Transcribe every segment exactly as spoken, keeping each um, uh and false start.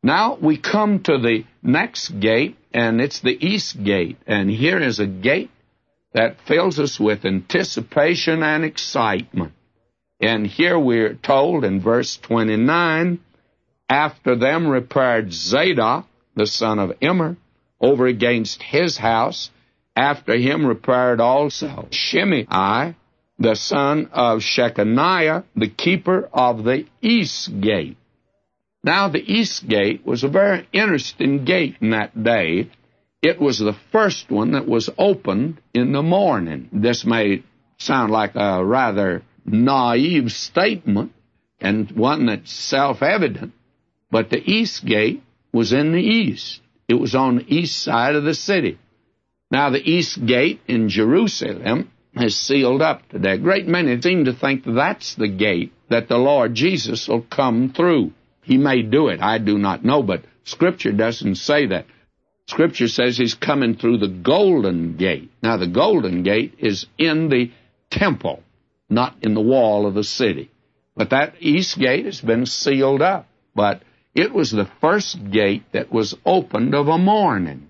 Now we come to the next gate, and it's the east gate. And here is a gate that fills us with anticipation and excitement. And here we're told in verse twenty-nine, after them repaired Zadok, the son of Immer, over against his house. After him repaired also Shimei, the son of Shechaniah, the keeper of the east gate. Now, the east gate was a very interesting gate in that day. It was the first one that was opened in the morning. This may sound like a rather naive statement and one that's self-evident, but the east gate was in the east. It was on the east side of the city. Now, the east gate in Jerusalem is sealed up today. A great many seem to think that's the gate that the Lord Jesus will come through. He may do it. I do not know, but Scripture doesn't say that. Scripture says he's coming through the Golden Gate. Now, the Golden Gate is in the temple, not in the wall of the city. But that east gate has been sealed up. But it was the first gate that was opened of a morning.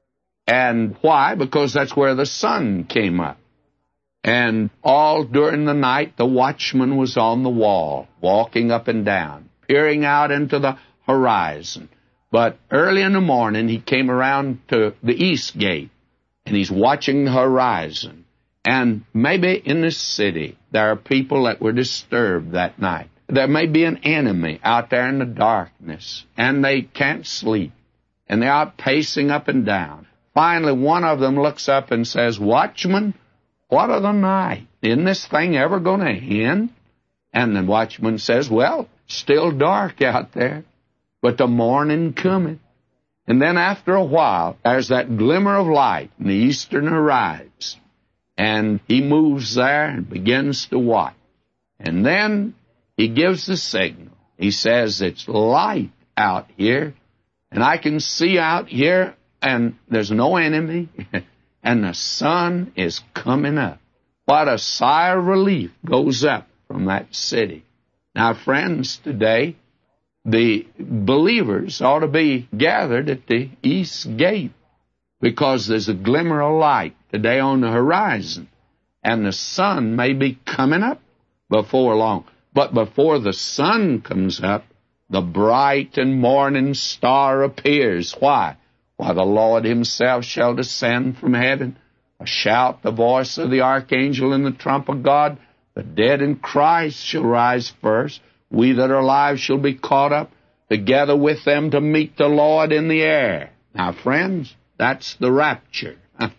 And why? Because that's where the sun came up. And all during the night, the watchman was on the wall, walking up and down, peering out into the horizon. But early in the morning, he came around to the east gate, and he's watching the horizon. And maybe in this city, there are people that were disturbed that night. There may be an enemy out there in the darkness, and they can't sleep, and they're out pacing up and down. Finally, one of them looks up and says, "Watchman, what of the night? Isn't this thing ever going to end?" And the watchman says, "Well, still dark out there, but the morning coming." And then after a while, there's that glimmer of light in the eastern horizon. And he moves there and begins to watch. And then he gives the signal. He says, "It's light out here, and I can see out here, and there's no enemy, and the sun is coming up." What a sigh of relief goes up from that city. Now, friends, today, the believers ought to be gathered at the east gate because there's a glimmer of light today on the horizon, and the sun may be coming up before long. But before the sun comes up, the bright and morning star appears. Why? Why, the Lord himself shall descend from heaven, a shout, the voice of the archangel, and the trump of God. The dead in Christ shall rise first. We that are alive shall be caught up together with them to meet the Lord in the air. Now, friends, that's the rapture.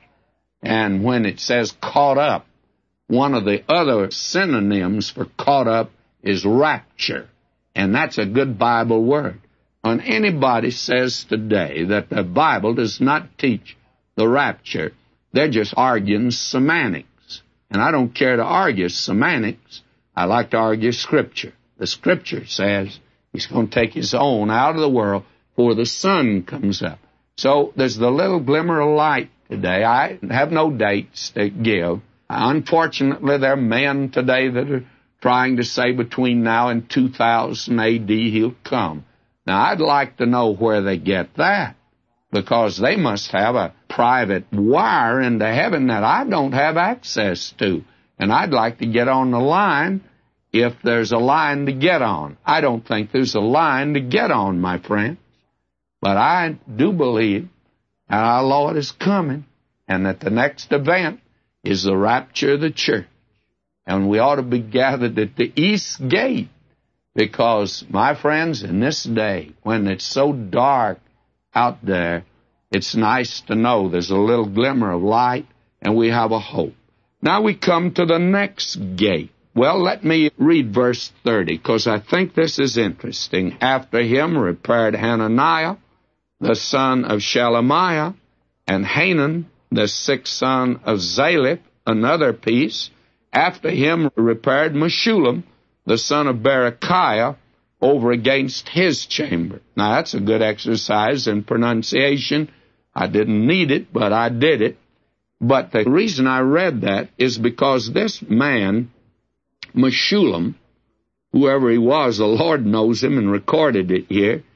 And when it says caught up, one of the other synonyms for caught up is rapture. And that's a good Bible word. When anybody says today that the Bible does not teach the rapture, they're just arguing semantics. And I don't care to argue semantics. I like to argue Scripture. The Scripture says he's going to take his own out of the world before the sun comes up. So there's the little glimmer of light today. I have no dates to give. Unfortunately, there are men today that are trying to say between now and two thousand A D he'll come. Now, I'd like to know where they get that, because they must have a private wire into heaven that I don't have access to. And I'd like to get on the line if there's a line to get on. I don't think there's a line to get on, my friends. But I do believe that our Lord is coming, and that the next event is the rapture of the church. And we ought to be gathered at the east gate, because, my friends, in this day, when it's so dark out there, it's nice to know there's a little glimmer of light, and we have a hope. Now we come to the next gate. Well, let me read verse thirty, because I think this is interesting. After him repaired Hananiah, the son of Shelemiah, and Hanan, the sixth son of Zaliph, another piece. After him repaired Meshullam, the son of Berechiah, over against his chamber. Now, that's a good exercise in pronunciation. I didn't need it, but I did it. But the reason I read that is because this man, Meshullam, whoever he was, the Lord knows him and recorded it here,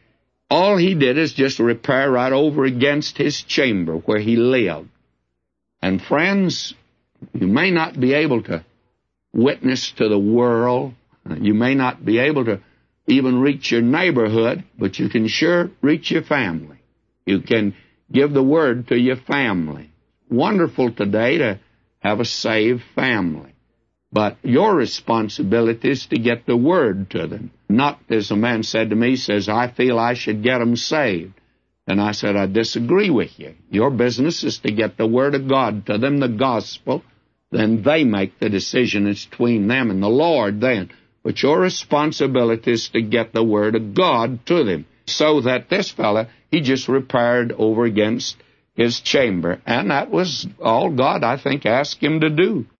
All he did is just repair right over against his chamber where he lived. And friends, you may not be able to witness to the world. You may not be able to even reach your neighborhood, but you can sure reach your family. You can give the word to your family. Wonderful today to have a saved family. But your responsibility is to get the word to them. Not, as a man said to me, he says, I feel I should get them saved. And I said, I disagree with you. Your business is to get the word of God to them, the gospel. Then they make the decision. It's between them and the Lord then. But your responsibility is to get the word of God to them. So that this fella, he just repaired over against his chamber. And that was all God, I think, asked him to do.